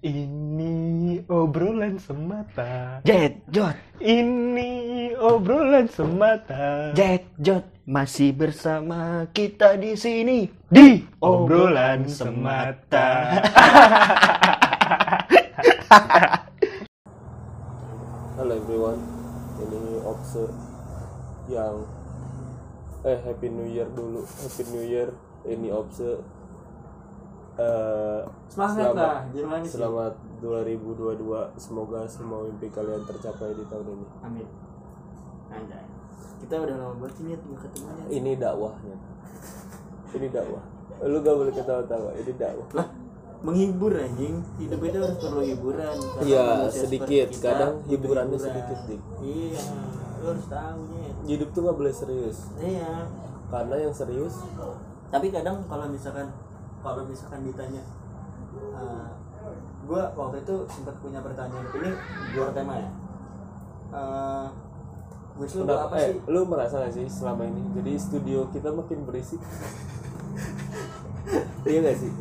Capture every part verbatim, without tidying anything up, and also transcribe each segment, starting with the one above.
Ini obrolan semata. Jet Jot, Ini obrolan semata. Jet Jot, masih bersama kita di sini Di obrolan semata. Halo everyone, ini Opse yang eh Happy New Year dulu, Happy New Year. Ini Opse. Uh, Semangat selamat, lah, gimana sih? Selamat dua ribu dua puluh dua. Semoga semua mimpi kalian tercapai di tahun ini. Amin. Anjay. Kita udah lama banget ini nggak ketemunya. Ini dakwahnya. Ini dakwah. Lu gak boleh ketawa-tawa. Ini dakwah. Lah, menghibur anjing. Hidup itu harus perlu hiburan. Karena Iya, manusia sedikit. seperti kita Kadang butuh hiburannya hiburan. sedikit, Dik. Iya, lu harus tahu Nyet. Hidup tuh gak boleh serius. Iya. Karena yang serius, Tapi kadang kalau misalkan kalau misalkan ditanya, uh, gue waktu itu sempat punya pertanyaan ini di luar tema ya. Uh, wish lu kenapa, apa eh, sih? lu merasa gak sih selama ini? Jadi studio kita makin berisik. Iya gak sih?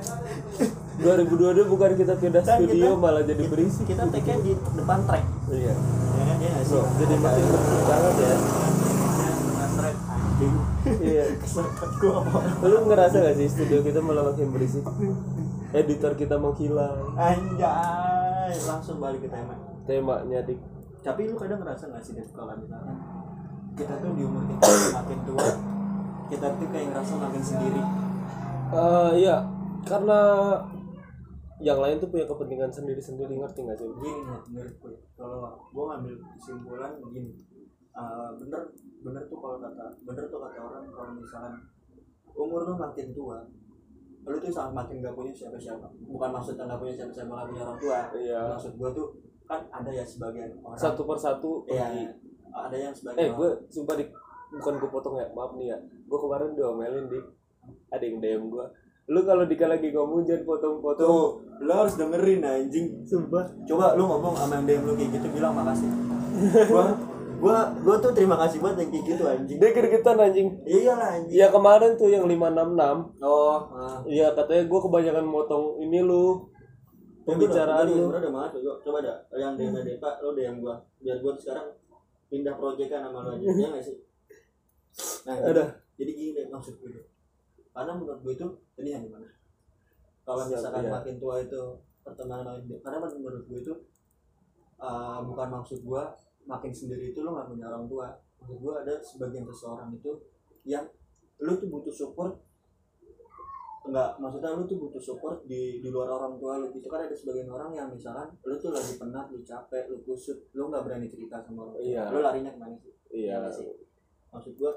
dua ribu dua puluh dua bukan kita pindah Kan studio kita- malah jadi berisik. Kita take-nya di depan track. Iya. Ya kan, ya nggak sih? Bro, jadi makin berisik banget ya. Depan track anjing. Iya. Kesempet gua apa? Lu ngerasa gak sih studio kita malah makin berisik? Editor kita menghilang. Anjay, langsung balik ke tema. Temanya dik. Tapi lu kadang ngerasa nggak sih, Dev, kalau misalkan kita tuh di umur kita makin tua, kita tuh kayak ngerasa makin sendiri. Eh iya, karena yang lain tuh punya kepentingan sendiri-sendiri, ngerti gak sih? Gini ya, menurut gue, kalau gue ngambil kesimpulan begini, uh, bener bener tuh kalau kata bener tuh kata orang kalau misalkan umur lu makin tua, lu tuh sangat makin gak punya siapa-siapa. Bukan maksudnya gak punya siapa-siapa, gak punya orang tua. Iya. Maksud gue tuh kan ada ya sebagian orang. Satu persatu Iya, pergi. ada yang sebagian Eh, gue orang. sumpah dik, bukan gue potong ya, maaf nih ya. Gue kemarin diomelin dik, ada yang D M gue. Lu kalau Dika lagi ngomong jangan potong-potong. Tuh, lu harus dengerin anjing. Sumpah. Coba lu ngomong sama yang D M lu kayak gitu, bilang makasih. Gua gua gua tuh terima kasih banget yang kayak gitu anjing. Dia gergetan anjing. Iyalah anjing. Ya kemarin tuh yang lima enam enam. Oh, ah. Iya katanya gue kebanyakan motong ini lu. Pembicaraan lu. Udah udah maaf gua. Coba dah yang D M D Pak, lu D M gua. Biar gua sekarang pindah proyekan sama lu aja. Ya enggak sih? Nah, Ada. Jadi, jadi gini deh maksud gue. Karena menurut gue itu ini yang gimana? Kalau Siap, misalkan iya. makin tua itu pertemanan makin, karena menurut gue itu uh, bukan maksud gue makin sendiri itu lo nggak punya orang tua. Maksud gue ada sebagian seseorang itu yang lo tuh butuh support, enggak, maksudnya lo tuh butuh support di di luar orang tua lo gitu. Kan ada sebagian orang yang misalkan lo tuh lagi penat, lo capek, lo kusut, lo nggak berani cerita sama orang tua. Iya. Lo larinya kemana sih? Iya. Ya nggak sih? Maksud gue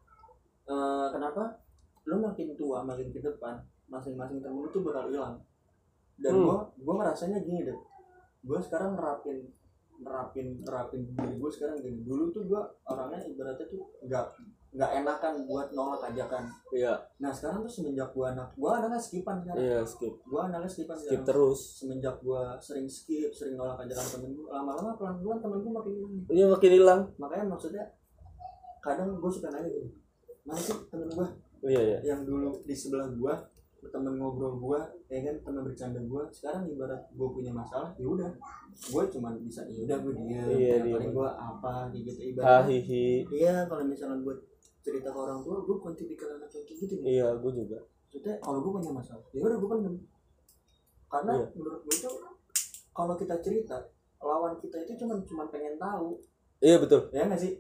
uh, kenapa lo makin tua makin ke depan masing-masing temen lu tuh bakal hilang. Dan Hmm. gua gua ngerasanya gini deh, gua sekarang nerapin nerapin nerapin diri gua sekarang gini. Dulu tuh gua orangnya ibaratnya tuh nggak nggak enakan buat nolak ajakan. Iya. Nah sekarang tuh semenjak gua anak gua anaknya skipan sekarang. Iya skip. Gua anaknya skipan Skip sekarang. terus. Semenjak gua sering skip, sering nolak ajakan temen gua, lama-lama pelan-pelan temen gua makin hilang. Iya makin hilang. Makanya maksudnya kadang gua suka nanya gini, mana sih temen gua Iya iya. yang dulu di sebelah gua, temen ngobrol gua, ya kan, temen bercanda gua. Sekarang ibarat gua punya masalah, ya udah, gua cuma bisa ya udah gua diam. Iya, Ya, diam. paling gua apa gitu ibarat. Hahihi. Iya, kalau misalnya gua cerita ke orang tua, gua bukan tipikal anak yang kayak gitu nih. Iya gue juga. Maksudnya kalau gua punya masalah, ya udah gua pendem. Karena Iya. menurut gua itu kalau kita cerita, lawan kita itu cuma cuma pengen tahu, Iya betul. ya nggak sih?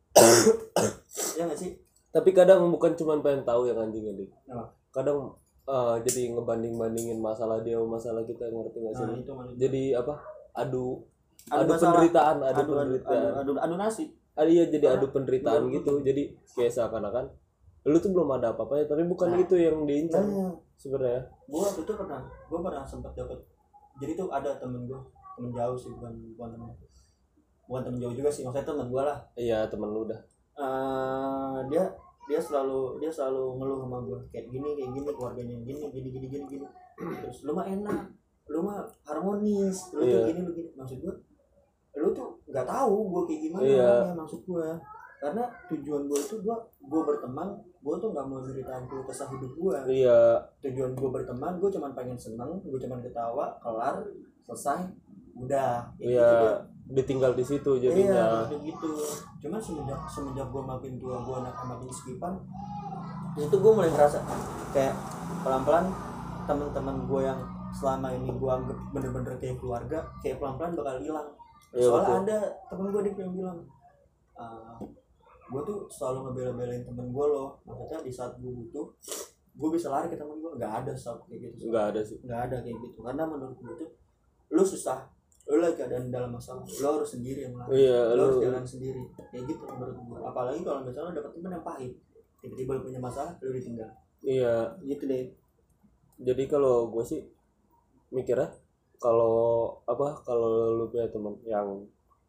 Ya nggak sih? Tapi kadang bukan cuma pengen tahu yang anjingnya dik. Apa? Kadang eh, jadi ngebanding-bandingin masalah dia sama masalah kita, ngerti gak sih? Nah, itu maksudnya. Jadi apa? Adu Adu adu, masalah. penderitaan, adu, Adu adu penderitaan. adu, adu, adu nasi. Ah, iya jadi Karena adu penderitaan menurut gitu. Jadi kayak seakan-akan lu tuh belum ada apa-apanya, tapi bukan Nah. itu yang diincar Nah, sebenarnya. gue waktu itu pernah gue pernah sempat dapet, jadi tuh ada temen gue, temen jauh sih, bukan bukan temen bukan temen jauh juga sih, maksudnya temen gue lah. Iya temen lu dah. Eh, dia dia selalu dia selalu ngeluh sama gue kayak gini kayak gini, keluarganya gini gini gini gini gini. Terus lu mah enak, lu mah harmonis, lu Iya. tuh gini lu gini. Maksud gue, lu tuh nggak tahu gue kayak gimana. Iya. Ya, maksud gue, karena tujuan gue itu gue gue berteman gue tuh nggak mau ceritain keluh kesah hidup gue. Iya. Tujuan gue berteman, gue cuma pengen seneng, gue cuma ketawa, kelar, selesai, udah. Iya, ditinggal di situ jadinya. Iya, gitu. Cuman semenjak semenjak gue makin tua, gue anak makin skipan, itu gue mulai ngerasa kayak pelan-pelan teman-teman gue yang selama ini gue anggap bener-bener kayak keluarga, kayak pelan-pelan bakal hilang. Iya, Soalnya betul. ada temen gue yang bilang, uh, gue tuh selalu ngebela-belain temen gue loh. Maksudnya di saat gue butuh, gue bisa lari ke temen gue. Nggak ada saat kayak gitu. Nggak ada sih. Nggak ada kayak gitu. Karena menurut gue tuh, lu susah, lu lagi keadaan dalam masalah, lu harus sendiri yang lari. Iya, lu lu- harus jalan sendiri. Kayak gitu menurut gue. Apalagi kalau misalnya lu dapet temen yang pahit, tiba-tiba lu punya masalah, lu ditinggal. Iya. Gitu deh. Jadi kalau gue sih mikirnya kalau apa kalau lu punya teman yang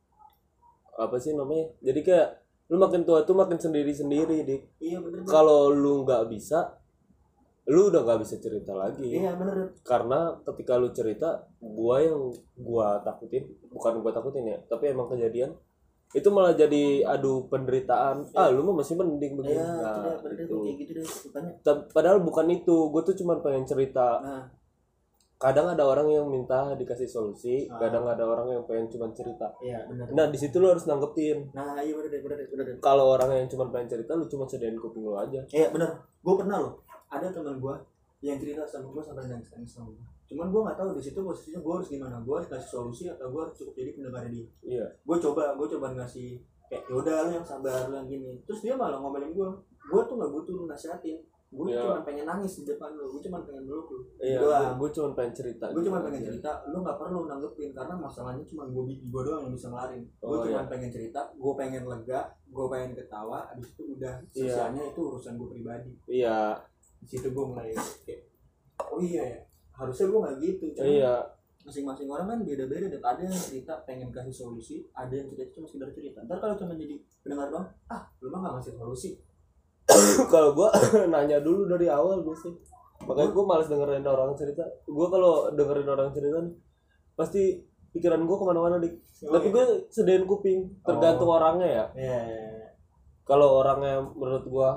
apa sih namanya, jadi kayak lu makin tua tuh makin sendiri-sendiri dik. Iya bener. Kalau lu nggak bisa, lu udah nggak bisa cerita lagi. Iya bener. Karena ketika lu cerita, gua yang gua takutin, bukan gua takutin ya, tapi emang kejadian itu malah jadi adu penderitaan. Ah, lu mah masih mending begini. Iya, itu Nah, deh, bener deh, itu. kayak gitu deh. Makanya, Ta- Padahal bukan itu, gue tuh cuma pengen cerita. nah, Kadang ada orang yang minta dikasih solusi, Ah. kadang ada orang yang pengen cuma cerita. iya bener. Nah, di situ lu harus nanggepin. Nah, iya bener deh, bener deh, bener deh. Kalau orang yang cuma pengen cerita, lu cuma sediain kuping lu aja. Iya bener. Gue pernah loh, ada teman gue yang cerita sama gue sampai nangis nangis sama gue. Cuman gue nggak tahu di situ posisinya gue harus gimana. Gue harus kasih solusi atau gue harus cukup jadi pendengar dia. Iya. Gue coba, gue coba ngasih kayak yaudah lu yang sabar, lu yang gini. Terus dia malah ngomelin gue. Gue tuh nggak butuh lu nasihatin. Gue Iya. cuma pengen nangis di depan lu. Gue cuma pengen meluk lu. Iya, Doang. gue cuma pengen cerita. Gue cuma gitu pengen aja. cerita, lu nggak perlu nanggepin karena masalahnya cuma gue gue doang yang bisa ngelarin. Gue Oh, cuma iya. pengen cerita, gue pengen lega, gue pengen ketawa, abis itu udah Iya. sisanya itu urusan gue pribadi. Iya. Di situ gue mulai kayak, oh iya ya, harusnya gue nggak gitu. Cuma Iya. masing-masing orang kan beda-beda. Dan ada yang cerita pengen kasih solusi, ada yang cerita cuma sekedar cerita. Ntar kalau cuma jadi pendengar doang, ah lu mah nggak ngasih solusi. Kalau gue nanya dulu dari awal gue sih. Makanya gue malas dengerin orang cerita. Gue kalau dengerin orang cerita nih, pasti pikiran gue kemana-mana dik. Oh, Tapi iya. gue sediain kuping, tergantung orangnya ya. Iya, iya, iya. Kalau orangnya menurut gue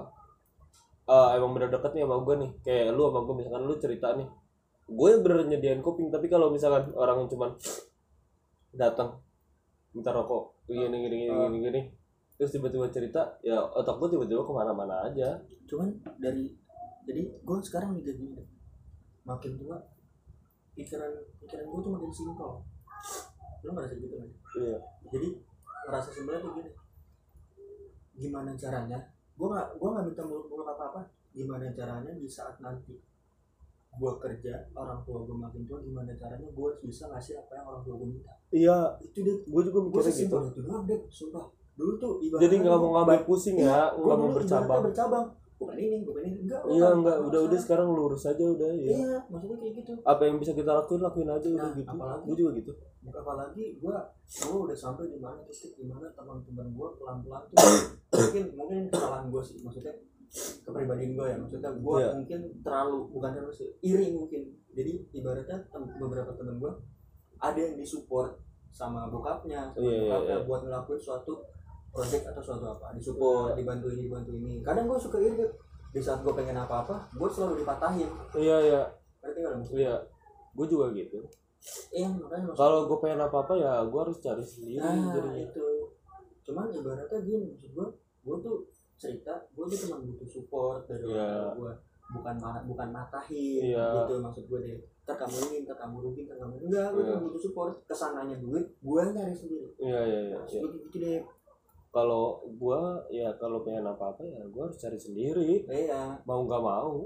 uh, emang bener deket nih sama gue nih, kayak lu sama gue misalkan lu cerita nih, gue bener nyediain kuping. Tapi kalau misalkan orang yang cuman datang minta rokok gini gini gini gini, gini terus tiba-tiba cerita, ya otak gue tiba-tiba kemana-mana aja. Cuman dari jadi gue sekarang juga gini deh. Makin tua pikiran pikiran gue tuh makin simpel. Lu ngerasa gitu kan? Iya. Jadi ngerasa simpelnya tuh gini, gimana caranya gue nggak gue nggak minta muluk-muluk apa-apa. Gimana caranya di saat nanti gue kerja, orang tua gue makin tua, gimana caranya gue bisa ngasih apa yang orang tua gue minta. Iya, Itu deh, gue juga gue mikirnya gitu. sesimpel itu doang deh, sumpah. Dulu tuh ibaratnya Jadi nggak mau gua- ngambil pusing ya, Gua nggak mau dulu bercabang. ibaratnya bercabang. Bukan ini, bukan ini, enggak. Iya bukan. enggak, udah udah Masalah. sekarang lurus aja udah ya. Iya, maksudnya kayak gitu. Apa yang bisa kita lakuin lakuin aja udah Nah, gitu. apalagi- Gue juga gitu. Apalagi gue gue udah sampai di mana titik di mana teman-teman gue pelan-pelan tuh mungkin mungkin kesalahan gue sih, maksudnya kepribadian gue ya, maksudnya gue Iya. mungkin terlalu bukan terlalu sih iri mungkin. Jadi ibaratnya tem- beberapa teman gue ada yang disupport sama bokapnya, sama Iya, iya, bokapnya iya. buat ngelakuin suatu project atau suatu apa, disupport, dibantu ini dibantu ini. Kadang gue suka iri di saat gue pengen apa-apa, gue selalu dipatahin. Iya iya Ngerti nggak lu? iya. Gue juga gitu. Iya, makanya maksud- Kalau gue pengen apa-apa ya gue harus cari sendiri. Nah jadinya. itu, cuman ibaratnya gini, maksud gue, gue tuh cerita, gue tuh cuma butuh support dari Iya. orang tua gue, bukan ma- bukan matahin, Iya. gitu maksud gue deh. Ntar kamu ini, ntar kamu rugi, ntar kamu enggak, gue Iya. cuma butuh support. Kesananya duit, gue nyari sendiri. Iya iya iya. Maksud iya. gue gitu deh. Kalau gue ya kalau pengen apa-apa ya gue harus cari sendiri. Iya, Mau nggak mau.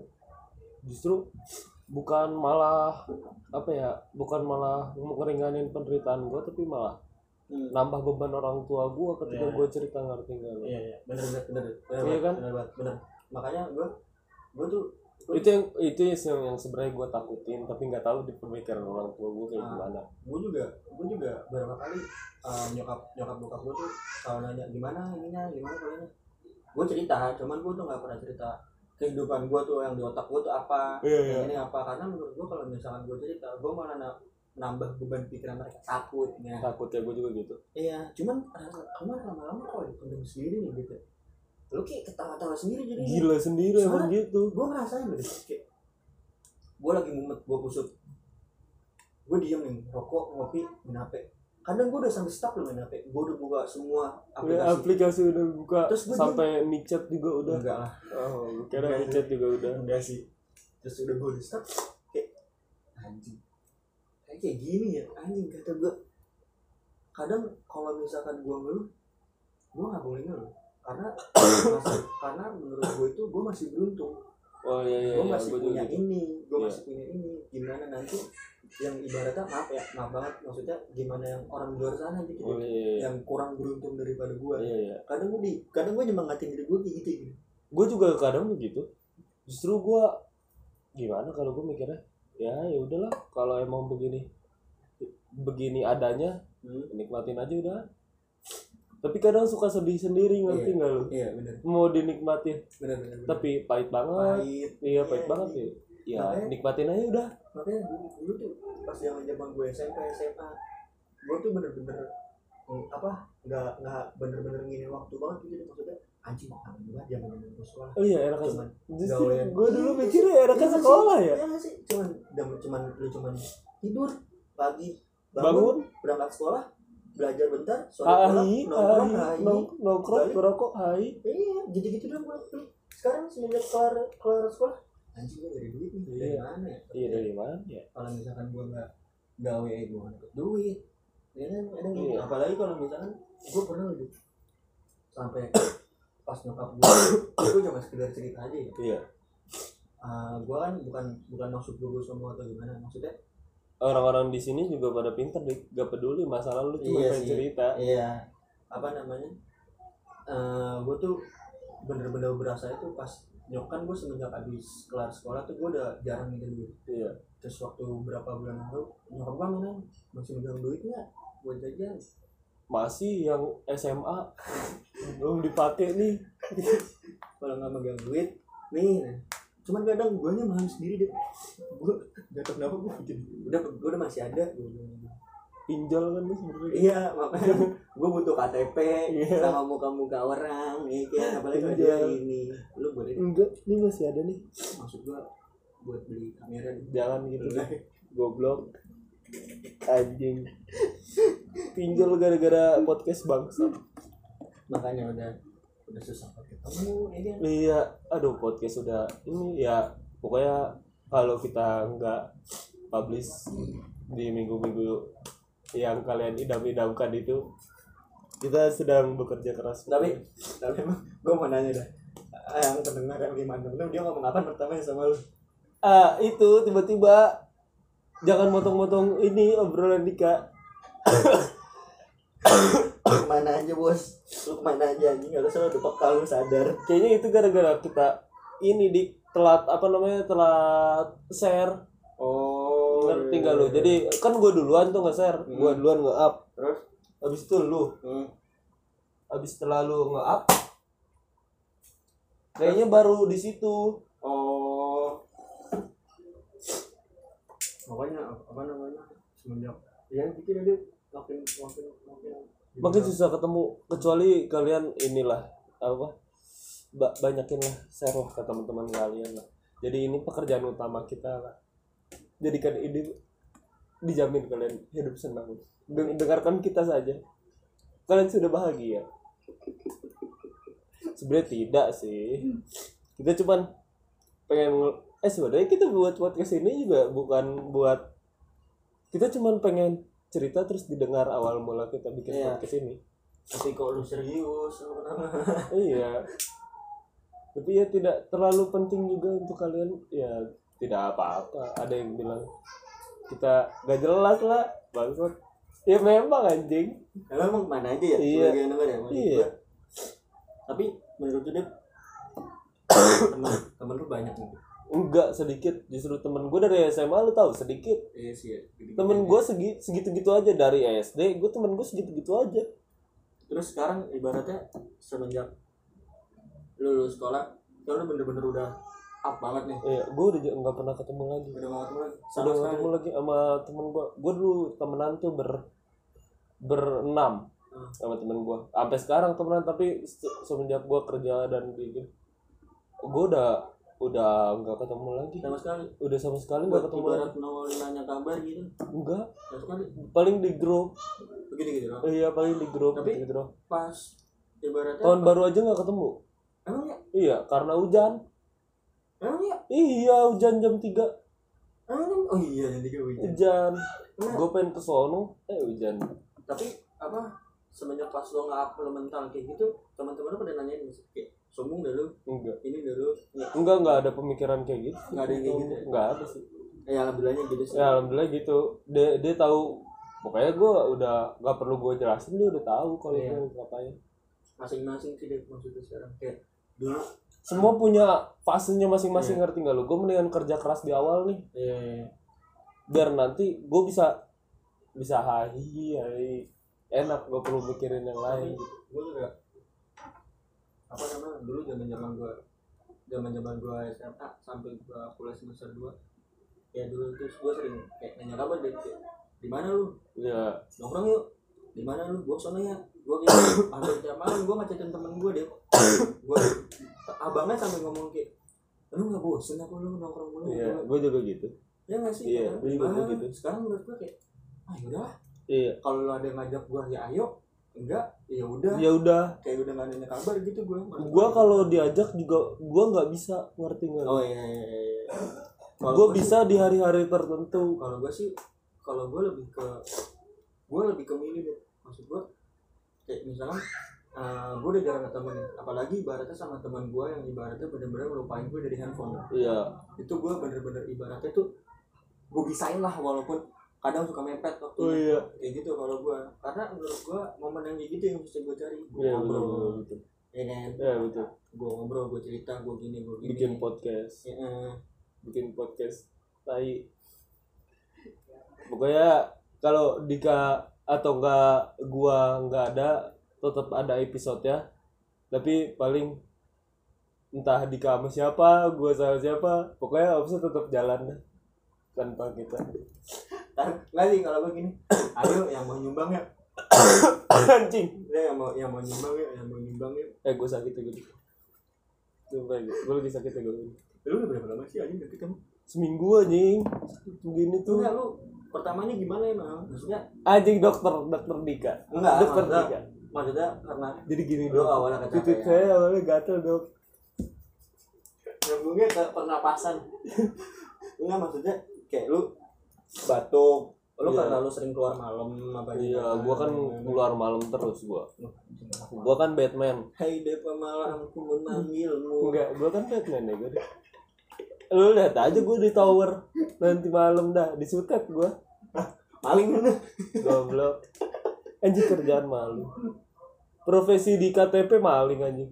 Justru bukan malah apa ya, bukan malah ngeringanin penderitaan gue, tapi malah Hmm. nambah beban orang tua gue ketika Iya. gue cerita, ngerti nggak lo? iya, iya, bener bener bener, bener, Iya kan? bener, bener, bener. Makanya gue, gue tuh, gue, Itu yang itu yang, yang sebenarnya gue takutin, tapi nggak tahu di pemikiran orang tua gue kayak Ah. gimana. gue juga, gue juga beberapa kali uh, nyokap nyokap bokap gue tuh kalau nanya gimana ininya, gimana kalian, gue cerita, cuman gue tuh nggak pernah cerita kehidupan gue tuh yang di otak gue tuh apa, Iya, yang iya. ini apa, karena menurut gue kalau misalkan gue cerita, gue malah na- nambah beban pikiran mereka, takutnya. Takutnya gue juga gitu. Iya, cuman cuman lama-lama kok dipendam sendiri nih gitu. lu kayak ketawa-tawa sendiri jadi Gila sendiri emang gitu. gue ngerasain loh kayak gue lagi mumet, gue kusut, gue diem nih rokok ngopi main H P. Kadang gue udah sampai stuck loh main H P, gue udah buka semua Aplikasi, aplikasi, aplikasi udah buka. Terus gua sampai micet juga udah. enggak lah, Oh, kira Enggak. micet juga udah. enggak sih. Terus udah gue udah stuck kayak anjing, kayak kayak gini ya anjing kata gue. Kadang kalau misalkan gue ngeluh, gue nggak boleh ngeluh karena masih, karena menurut gue itu gue masih beruntung. Oh iya iya. gue iya, masih gua punya juga. ini, gue Iya. masih punya ini. Gimana nanti yang ibaratnya maaf ya, maaf banget maksudnya gimana yang orang di luar sana gitu, Oh iya iya. yang kurang beruntung daripada gue. Iya iya. Kadang gue di, kadang gue nyemangatin diri gue kayak gitu, gitu. Gue juga kadang begitu. Justru gue gimana kalau gue mikirnya ya ya udahlah kalau emang begini begini adanya Hmm. nikmatin aja udah. Tapi kadang suka sedih sendiri, ngerti nggak lu? Iya benar, Mau dinikmatin benar benar. tapi pahit banget. pahit, Iya pahit banget ya. Ya Makanya- nikmatin aja udah. Makanya dulu, dulu tuh pas zaman zaman gue S M P S M A, gue tuh bener-bener mm, apa nggak nggak bener-bener nginin waktu banget gitu, maksudnya anjing kangen banget zaman zaman gue sekolah. Oh iya enak Cuman justru gawean. gue dulu Iya, mikirnya iya enaknya nggak sekolah sih? ya. Iya nggak sih, cuman cuman cuman lu cuman tidur pagi, bangun, Bangun, berangkat sekolah, belajar bentar, sore pulang, hai, nongkrong, hai, hai. nong- nongkrong, balik. ngerokok, hai. Iya, gitu-gitu dong gue. Sekarang semenjak kelar kelar sekolah, anjing gue nyari duit nih dari Iya. mana ya? Iya dari mana ya? Kalau misalkan gue nggak gawe, gue nggak dapet duit, ya kan kadang gitu. Iya. Apalagi kalau misalkan gue pernah gitu sampai pas nyokap gue, itu cuma sekedar cerita aja ya. Iya. Uh, gue kan bukan bukan maksud gue semua atau gimana, maksudnya Orang-orang di sini juga pada pinter, Dik. Gak peduli masalah lu, cuma Iya pengen sih. cerita. iya apa namanya, uh, gue tuh bener-bener berasa itu pas nyokap gue semenjak habis kelar sekolah tuh gue udah jarang minta duit. Iya. Terus waktu berapa bulan lalu nyokap gue mana masih megang duit nggak buat jajan. Masih yang S M A belum dipakai nih. Kalau nggak megang duit nih, nah. Cuman kadang gue nya malu sendiri deh, gue gak tau kenapa gue bikin udah gue udah masih ada gua bilang. Pinjol kan lu sebenarnya. Iya makanya gue butuh K T P Iya. sama muka-muka orang ya kan, apalagi kalau Iya. dia ini lu boleh Enggak, ini masih ada nih. maksud gue buat beli kamera nih. Jangan gitu. Goblok. Anjing. Pinjol gara-gara podcast bangsa. Makanya udah udah susah buat ketemu ya kan. Iya, aduh podcast udah ini ya pokoknya kalau kita nggak publish di minggu-minggu yang kalian idam-idamkan itu, kita sedang bekerja keras. Tapi tapi emang gue mau nanya dah, yang pendengar yang lima enam enam dia ngomong apa pertama sama lu? Ah itu tiba-tiba jangan motong-motong ini obrolan Dika. Kemana aja bos, lu kemana aja anjing, harusnya udah peka lu sadar. Kayaknya itu gara-gara kita ini di telat apa namanya telat share. Oh Ngerti nggak lu? Jadi kan gue duluan tuh nge-share, Hmm. gue duluan nge-up. terus Habis itu lu, hmm. habis setelah lu nge-up, kayaknya baru di situ. Oh pokoknya apa namanya semenjak ya pikir dia makin makin makin Makin susah ketemu kecuali kalian inilah apa ba- banyakin lah share lah ke teman-teman kalian lah. Jadi ini pekerjaan utama kita lah. Jadikan ini dijamin kalian hidup senang. Den- dengarkan kita saja. Kalian sudah bahagia. Sebenarnya tidak sih. Kita cuman pengen nge- eh sebenarnya kita buat podcast ini juga bukan buat kita cuman pengen cerita terus didengar awal mula kita bikin Iya. podcast ini. tapi kok lu serius lu kenapa? Iya. Tapi ya tidak terlalu penting juga untuk kalian. Ya tidak apa-apa. Ada yang bilang kita gak jelas lah bangsat. Ya memang anjing. Emang emang mana aja ya? Iya. Sebagai denger ya. maksud Iya. gua. Tapi menurut lu Dep, teman teman lu banyak nih. Enggak sedikit. Justru temen gue dari S M A lu tahu sedikit. Iya sih ya. Temen gue segi, segitu-gitu aja dari S D. Gue temen gue segitu-gitu aja. Terus sekarang ibaratnya semenjak lu lulus sekolah, kan lu bener-bener udah up banget nih. Iya, gue udah j- nggak pernah ketemu lagi. Udah gak ketemu lagi. Udah Sama nggak sekali. ketemu lagi sama temen gue. Gue dulu temenan tuh ber berenam. Hmm. sama temen gue sampai sekarang temenan, tapi se- semenjak gue kerja dan gitu gue udah udah nggak ketemu lagi, sama sekali. udah sama sekali nggak Buat ketemu ibarat lagi. nongol nanya kabar gitu. Enggak, Sama sekali. paling di grup. Begitu gitu loh. Iya, paling di grup Tapi- gitu doang. Pas ibaratnya Tahun baru aja nggak ketemu. emang ya? Iya, karena hujan. Emang ya? Iya, hujan jam tiga. Emang ya? Oh iya nanti gue hujan. Hujan. Nah, Gue pengen ke sono, eh hujan. tapi apa semenjak pas lo nge-up lo mental kayak gitu, teman-teman lo pada nanyain nggak sih? Kayak sombong dah lu, Enggak. ini dah lu. Nggak, Enggak, enggak ada pemikiran kayak gitu. nggak ada yang kayak gitu ya? Enggak ada sih. Ya alhamdulillahnya gitu sih. Ya alhamdulillah gitu. Dia dia tahu, pokoknya gue udah nggak perlu gue jelasin, dia udah tahu kalau Iya. gue ngapain. Masing-masing sih deh maksudnya sekarang kayak dulu. Semua punya fasenya masing-masing, Iya. ngerti nggak lu? Gue mendingan kerja keras di awal nih, Iya, iya, iya. biar nanti gue bisa bisa hahi, hahi. Enak, gak perlu mikirin yang lain. Gue juga apa namanya dulu zaman zaman gue zaman zaman gue S M A sampai gue kuliah semester dua, ya dulu tuh gue sering kayak nanya kabar deh, kayak, di mana lu Iya. nongkrong yuk, di mana lu, gue sono ya, gue kayak hampir tiap malam gue ngacetin temen gue deh, gue abangnya sampai ngomong kayak lu nggak bosen apa lu nongkrong mulu? Iya, Gua- gue juga gitu. ya nggak sih. Iya, Kadang, gue juga "Ah, gitu." sekarang menurut gue kayak ah yaudah, Iya. kalau lu ada yang ngajak gue ya ayo, enggak ya udah, Ya udah, kayak udah nggak nanya kabar gitu gue. gue kalau diajak juga gue nggak bisa, ngerti nggak? oh iya, iya, iya. Kalau Gue gua bisa sih- di hari-hari tertentu. kalau gue sih kalau gue lebih ke gue lebih ke milih deh, maksud gue kayak misalnya uh, gue udah jarang ketemu nih, apalagi ibaratnya sama teman gue yang ibaratnya bener-bener ngelupain gue dari handphone. Iya. Itu gue bener-bener ibaratnya tuh gue bisain lah, walaupun kadang suka mepet waktu Oh iya. kayak gitu. Kalau gue karena menurut gue momen yang kayak gitu yang bisa gue cari, gue Iya, betul, ngobrol betul, betul. ya kan, Iya, betul. gue ngobrol, gue cerita, gue gini, gue gini, Bikin podcast, ya, eh. bikin podcast. Tai. Pokoknya kalau Dika atau enggak gua enggak ada, tetap ada episode ya. Tapi paling entah Dika sama siapa, gua sama siapa, pokoknya episode tetap jalan dah tanpa kita. Ntar nggak sih kalau gue gini, ayo yang mau nyumbang ya, Anjing. ya yang mau yang mau nyumbang ya, yang mau nyumbang ya. Eh, gue sakit ya gue. Sumpah, gue lagi sakit ya gue. Lu udah berapa lama sih anjing deket kamu? Seminggu anjing. Begini tuh. Enggak, lu pertamanya gimana emang? Maksudnya Anjing, dokter, dokter Dika. enggak, Dokter maksudnya, Dika. maksudnya karena Jadi gini lu dok. awalnya Titik kecapean, saya awalnya gatel dok. nyambungnya ke pernapasan. Enggak, maksudnya kayak lu batuk, lu Iya. karena lu sering keluar malam apa Iya, gimana? gua kan keluar malam terus gua. Gua kan Batman. Hai Depa malam ku memanggilmu. Enggak, gua kan Batman ya gua. Lu lihat aja gua di tower nanti malam dah disutet gua. Maling mana? Goblok. Anjing, kerjaan maling. Profesi di K T P maling anjing.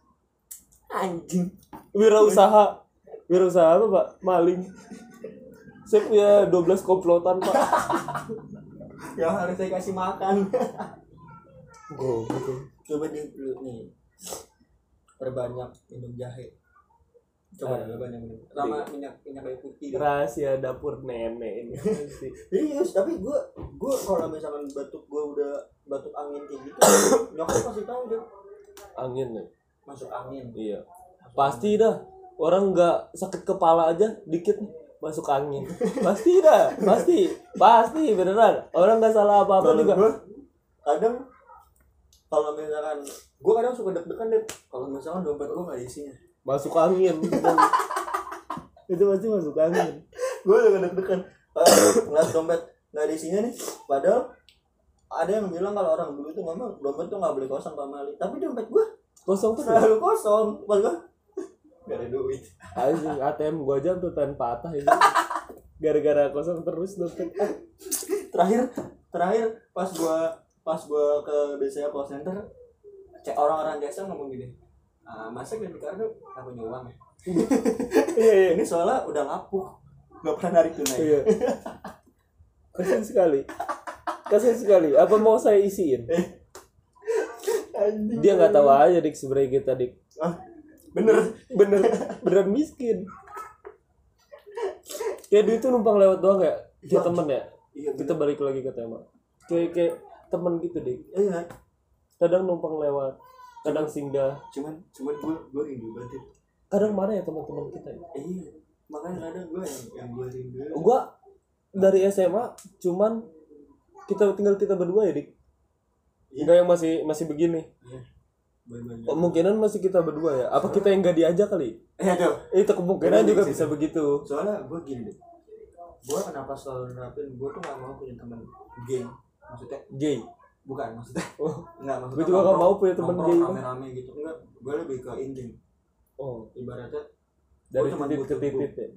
Anjing. Wirausaha. Wirausaha apa, Pak? Maling. Saya punya dua belas komplotan, Pak. Yang harus saya kasih makan. Goblok. Coba deh lu nih. Perbanyak minum jahe. Coba Ah. deh banyak minum. Sama minyak minyak kayu putih. deh. Rahasia dapur nenek ini. Iya, tapi gue gue kalau misalkan batuk gue udah batuk angin kayak gitu, nyokap pasti tahu deh, Angin ya. masuk angin. Iya. Pasti dah. Orang nggak sakit kepala aja dikit nih masuk angin. Pasti dah, pasti. Pasti beneran. Orang nggak salah apa-apa Kalau juga. gue kadang kalau misalkan gue kadang suka deg-degan deh kalau misalkan dompet gue nggak ada isinya. Masuk angin. Itu pasti masuk angin. Gue suka deg-degan kalau ngeliat dompet nggak ada isinya nih. Padahal ada yang bilang kalau orang dulu tuh memang dompet tuh nggak boleh kosong Pak Mali. Tapi dompet gue Kosong tuh. selalu kosong. Pas gue nggak ada duit. Anjing, A T M gua aja tuh pengen patah ini. Gara-gara kosong terus dompet. Terakhir terakhir pas gue pas gue ke biasanya call center, cek orang-orang jasa ngomong gini, ah, masa debit card nggak punya uang ya? Iya, iya. Ini soalnya udah lapuk, nggak pernah narik tunai. Iya. Kasian sekali. Kasian sekali. Apa mau saya isiin? Anjing. Dia nggak tahu aja dik sebenarnya kita dik. Ah, bener. Bener beneran miskin. Kayak duit tuh numpang lewat doang ya. Kayak temen ya. Iya, Kita balik lagi ke tema. Kayak kayak temen gitu dik. Iya. kadang numpang lewat, kadang singgah, cuman cuman gue gue rindu banget. kadang mana ya teman-teman kita ya. Eh, iya, makanya kadang gue yang yang gue rindu. Gua dari S M A cuman kita tinggal kita berdua ya, Dik. Enggak yang masih masih begini. Iya. Bener-bener. Kemungkinan masih kita berdua ya. Apa kita yang enggak diajak kali? Eh tuh. Itu kemungkinan Bener, juga sih. bisa begitu. Soalnya gue gini deh. Gue kenapa selalu nerapin gue tuh gak mau punya teman gay. Maksudnya Gay. bukan maksudnya. Oh, Enggak maksudnya. gue juga gak nongkrong- mau punya teman nongkrong gay. Rame-rame gitu. Enggak, gue lebih ke intim. Oh, Ibaratnya dari Gua cuma titik ke butuh titik ya.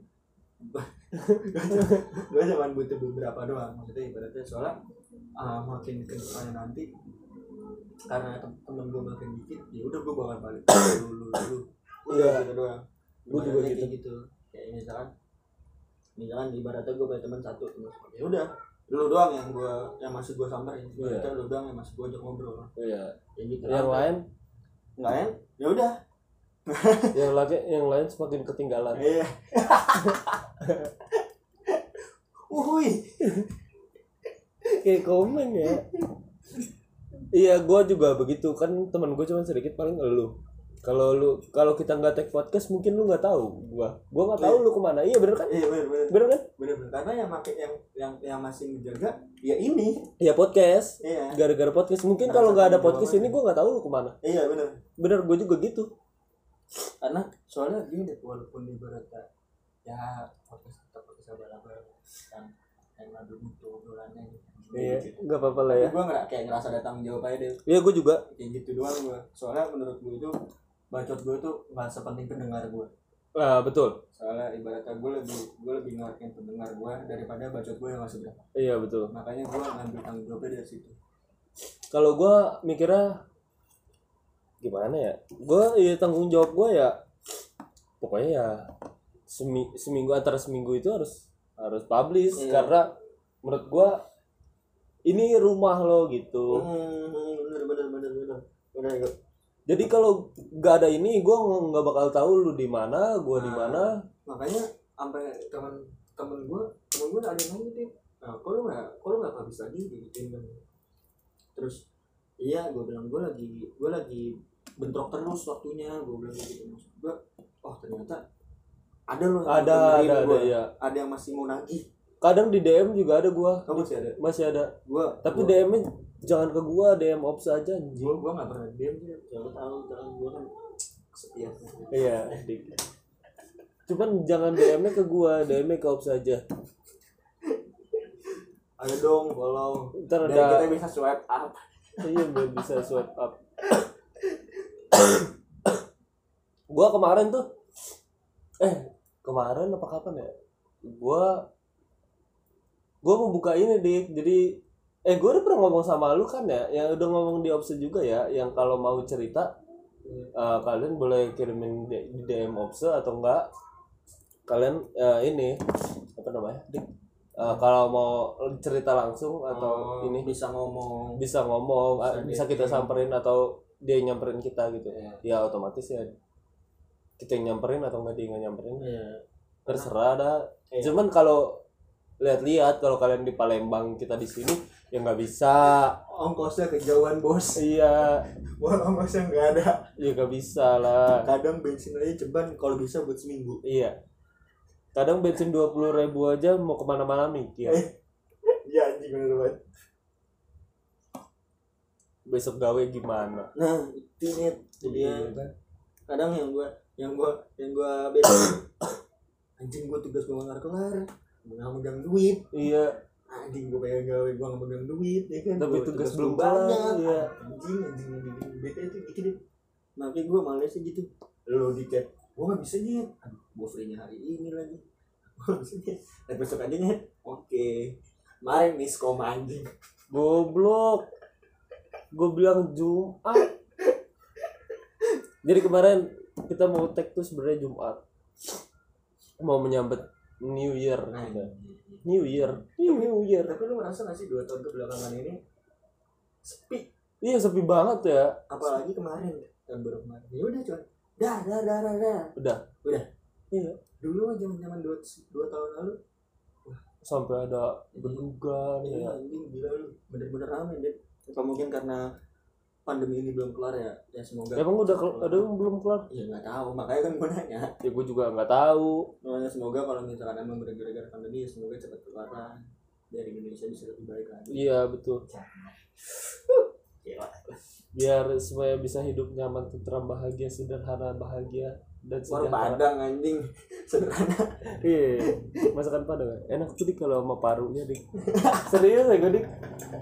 gue cuma butuh beberapa doang. Maksudnya ibaratnya soalnya uh, makin ke depannya nanti karena tem- temen gue makin dikit, ya udah gue bakal balik dulu dulu. Iya. Gitu doang. Gua juga Ibaratnya gitu. kayak gitu. Kayak misalkan misalkan ibaratnya gue punya teman satu teman satu. Ya udah, lu doang yang gue yang masih gue samperin. Ibaratnya lu doang yang masih gue ajak ngobrol. Iya. Kayak gitu. Yang lain, enggak ya? Ya udah. yang lagi yang lain semakin ketinggalan. Iya. Uhuy. Kayak komen ya. Iya, gue juga begitu kan, teman gue cuma sedikit paling elu. Kalau lu kalau kita nggak take podcast mungkin lu nggak tahu gua. Gua nggak tahu Iya. lu kemana. Iya bener kan? Iya benar benar. Bener kan? Benar benar. Karena yang pakai yang yang yang masih menjaga ya ini. Iya podcast. Iya. Gara-gara podcast. Mungkin Nah, kalau nggak ada sampai podcast jawaban. ini gua nggak tahu lu kemana. Iya benar. Bener, gue juga gitu. Karena soalnya gini walaupun ibaratnya ya podcast tetap podcast abal-abal yang yang ngadu itu obrolannya gitu. Iya, Gitu. nggak apa-apa lah Tapi ya. gue nggak kayak ngerasa ada tanggung jawab aja deh. Iya, gue juga. Kayak gitu doang gue. Soalnya menurut gue itu bacot gue tuh nggak sepenting pendengar gue. Ah, betul. Soalnya ibaratnya gue lebih gue lebih ngargain pendengar gue daripada bacot gue yang nggak seberapa. Iya betul. Makanya gue ngambil tanggung jawabnya dari situ. Kalau gue mikirnya gimana ya? Gue ya tanggung jawab gue ya. Pokoknya ya semi, seminggu antara seminggu itu harus harus publish. Iya. Karena menurut gue ini rumah lo gitu. Hmm, bener bener bener bener bener Go. Jadi kalau nggak ada ini, gue nggak bakal tahu lu di mana, gue di Nah. mana. Makanya sampai teman temen gue temen gue ada yang nanya gitu, nah, kok lu nggak kok lu nggak habis lagi gituin kan. Terus iya gue bilang gue lagi gue lagi bentrok terus waktunya, gue bilang gitu. Maksud gue oh ternyata ada loh yang Ada, dengerin ada, ada, gua. ya. Ada yang masih mau nagih. Kadang di D M juga ada gue. Kamu masih ada? Masih ada. Gue Tapi gua, D M-nya jangan ke gue, D M ops aja. anjing. gue gue nggak pernah diam sih. Kalau tahu tahu gue kan setia. Iya. Dik. Cuman jangan D M-nya ke gue, D M-nya ke ops aja. Ada dong follow. Ntar Dan ada. kita bisa swipe up. Iya, biar bisa swipe up. Gua kemarin tuh eh kemarin apa kapan ya? Gua gua mau buka ini, Dik. Jadi eh gua udah pernah ngomong sama lu kan ya, yang udah ngomong di Opse juga ya, yang kalau mau cerita eh, kalian boleh kirimin di di D M Opse atau enggak kalian eh, ini apa namanya? Dik. Eh, kalau mau cerita langsung atau Oh, ini bisa ngomong. bisa ngomong, Bisa ah, bisa di- kita samperin atau dia yang nyamperin kita gitu. Iya. Ya otomatis ya kita yang nyamperin atau enggak dia yang nyamperin. Iya. Terserah dah. Iya. Cuman kalau lihat-lihat kalau kalian di Palembang kita di sini ya nggak bisa. Ongkosnya kejauhan bos. Iya, Wah ongkosnya nggak ada. ya nggak bisa lah. Kadang bensin aja ceban kalau bisa buat seminggu. Iya. Kadang bensin dua puluh ribu aja mau kemana-mana mikir. Iya anjing bener banget. Besok gawe gimana? Nah itu nih jadi Iya kan? kadang yang gua yang gua yang gua beda anjing gua tugas gua nggak kelar nggak megang duit Iya, anjing gua pengen gawe gua nggak megang duit ya kan. tapi Gua tugas gua belum kelar. banyak Iya. anjing anjing anjing bete itu gitu deh. Makanya gua males gitu lo di chat gua nggak bisa nyet, aduh gua free nya hari ini lagi gua nggak bisa nyet, nah, besok aja nyet. Oke kemarin miskom anjing. Goblok. Gue bilang Jumat. Jadi kemarin kita mau tag tuh sebenarnya Jumat. Mau menyambut New Year. Nah, gitu. New Year. New Year. tapi lu ngerasa gak sih dua tahun kebelakangan ini sepi, Iya sepi banget ya. apalagi kemarin tahun baru kemarin ya udah cuman dah dah dah dah dah Udah. Udah. Iya. dulu zaman zaman dua dua tahun lalu Sampai ada bedugan ya ya. anjing gila lu bener-bener rame deh. Apa mungkin karena pandemi ini belum kelar ya, ya semoga. Emang udah kel- ada yang belum kelar? Ya nggak tahu, makanya kan gue nanya. Ya gue juga nggak tahu. Makanya semoga kalau misalkan emang gara-gara pandemi, semoga cepat kelar biar Indonesia bisa lebih baik lagi. Iya betul. Gila. Biar supaya bisa hidup nyaman, tentram, bahagia, sederhana, bahagia dan War sejahtera. Padang anjing sederhana. Iya, masakan Padang enak tuh dik kalau sama parunya dik. Serius ya gue dik.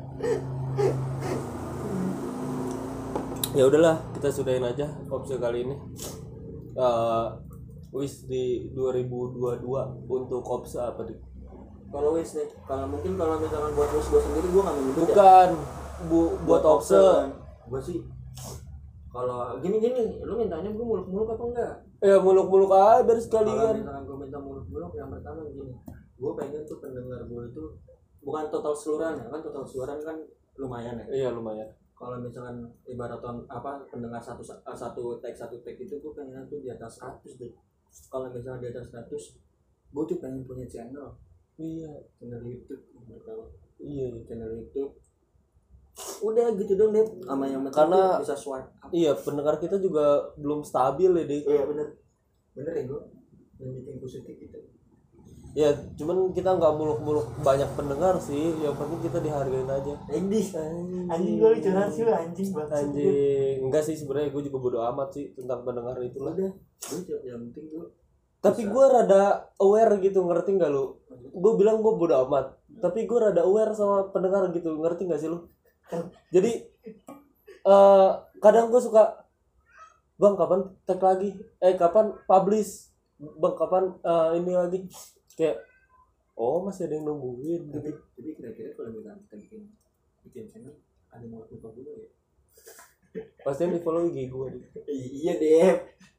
Ya udahlah, kita sudahin aja opsi kali ini. Uh, wis di dua ribu dua puluh dua untuk opsi apa dik? Kalau wis nih, kalau mungkin kalau misalkan buat wis gue sendiri gue nggak menyebut ya. Bukan bu, buat opsi. Gue sih kalau gini-gini, lu mintanya gue muluk-muluk apa enggak? Ya muluk-muluk aja dari Kalau sekalian. misalkan gue minta muluk-muluk, yang pertama gini, gue pengen tuh pendengar gue itu bukan total seluruhan ya, kan total seluruhan kan lumayan ya. Iya lumayan. Kalau misalkan ibarat apa pendengar satu satu tag satu tag itu gue pengen tuh di atas seratus deh. Kalau misalkan di atas seratus, gue tuh pengen punya channel. Iya. Channel YouTube yang pertama. Iya. Channel YouTube. Udah gitu dong deh, sama yang penting Karena- tuh bisa swipe up. Iya, pendengar kita juga belum stabil ya dik. Iya bener, bener ya gue yang bikin positif gitu. Ya, cuman kita nggak muluk-muluk banyak pendengar sih. Yang penting kita dihargain aja. Anjing, anjing gue curhat sih anjing banget. Anjing, enggak sih sebenarnya gue juga bodo amat sih tentang pendengar itu lah. Udah, gue yang penting gue. Tapi gue rada aware gitu, ngerti nggak lu? Gue bilang gue bodo amat, tapi gue rada aware sama pendengar gitu, ngerti nggak sih lu? Jadi uh, kadang gue suka, bang kapan tag lagi? Eh kapan publish? Bang kapan uh, ini lagi? Kayak, oh masih ada yang nungguin Tapi, gitu. tapi kira-kira kalau misalkan kita bikin bikin channel ada mau lupa gue ya? Pasti di follow I G gue nih. Iya deh.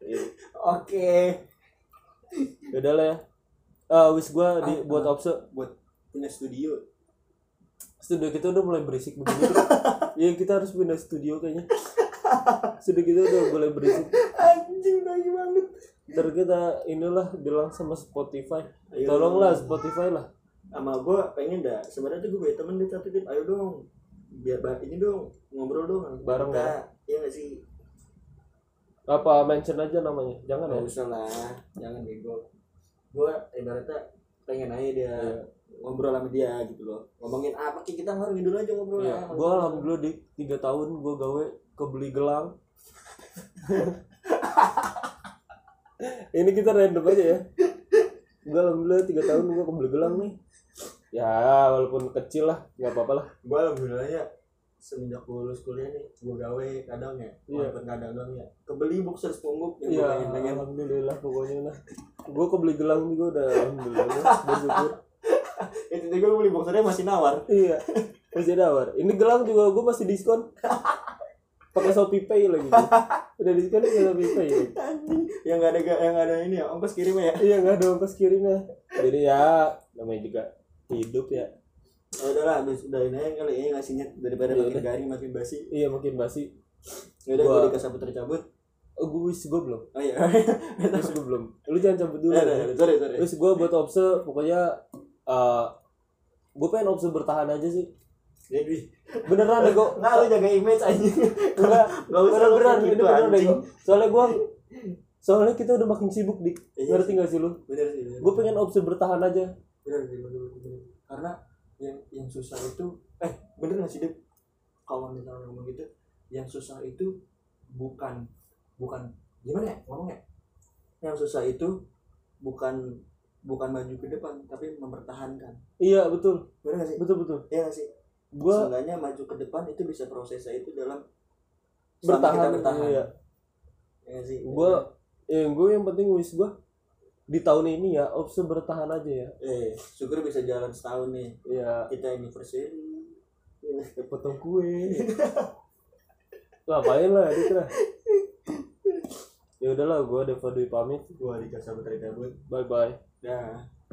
Oke. Yaudah lah ya. Uh, wis gue di Ah, buat ah. opsi. Buat punya studio. Studio kita udah mulai berisik begini. Iya kita harus pindah studio kayaknya. Studio kita udah mulai berisik. Anjing lagi banget. Ntar kita inilah bilang sama Spotify. Ayo. Tolonglah Spotify lah. Sama gue pengen dah. Sebenarnya tuh gue punya temen deh satu tip. Ayo dong. Biar bah- ini dong ngobrol dong. Bareng kita. ya? Iya nggak sih? Apa mention aja namanya? Jangan ya. Nggak usah lah. Jangan bego. Gue ibaratnya pengen aja dia Iya. ngobrol sama dia gitu loh. Ngomongin apa Ki? Kita ngarungin dulu aja ngobrol. Iya. lah. Gue alhamdulillah di tiga tahun gue gawe kebeli gelang. Ini kita random aja ya. Gue alhamdulillah tiga tahun gue kebeli gelang nih. Ya walaupun kecil lah, nggak apa-apa lah. Gue alhamdulillah ya semenjak gue lulus kuliah nih gue gawe kadang ya Iya. walaupun kadang doang ya kebeli boxer SpongeBob yang gue Iya, pengen pengen alhamdulillah pokoknya lah. Gue kebeli gelang juga udah alhamdulillah ya, bersyukur. itu juga gue beli boxernya masih nawar. Iya, masih ada war. Ini gelang juga gue masih diskon. Pakai Shopee Pay lagi. Udah diskon pakai Shopee Pay. Lagi. Anjing yang nggak ada yang nggak ada ini ya ongkos kirimnya ya. Iya nggak ada ongkos kirimnya. Jadi ya namanya juga hidup ya. Ya udahlah habis udah ini aja kali ini ngasihnya daripada Iya, makin udah. garing makin basi. Iya makin basi. Ya udah Gua- gue dikasih tercabut. Oh, gue wis gue belum. Oh iya. Wis gue belum. Lu jangan cabut dulu. Ya, Ya, udah, sorry sorry. Wis gue buat opsi pokoknya uh, gue pengen opsi bertahan aja sih. Jadi Beneran deh gue. nggak lu jaga image anjing. Enggak. Nggak usah lu Beneran kayak ini gitu, beneran deh anjing. gue. Soalnya gue soalnya kita udah makin sibuk dik. Iya Ngerti gak sih lu? Bener sih. Bener. Gue pengen opsi bertahan aja. bener sih bener, bener, bener. Karena yang yang susah itu eh bener nggak sih Dip? Kalau misalnya ngomong gitu yang susah itu bukan bukan gimana ya ngomongnya yang susah itu bukan bukan maju ke depan tapi mempertahankan. Iya betul. Bener nggak sih? Betul betul. Iya nggak sih? Gue Seenggaknya maju ke depan itu bisa prosesnya itu dalam selama bertahan. kita bertahan. Iya. Ya nggak sih? Gue yang gue yang penting wis gue di tahun ini ya opsi bertahan aja ya. eh syukur bisa jalan setahun nih Ya kita anniversary. potong kue. Ngapain lah itu lah. Ya udahlah gue Deva Dwi pamit. Gua dikasih cabut cabut. Bye bye. Dah.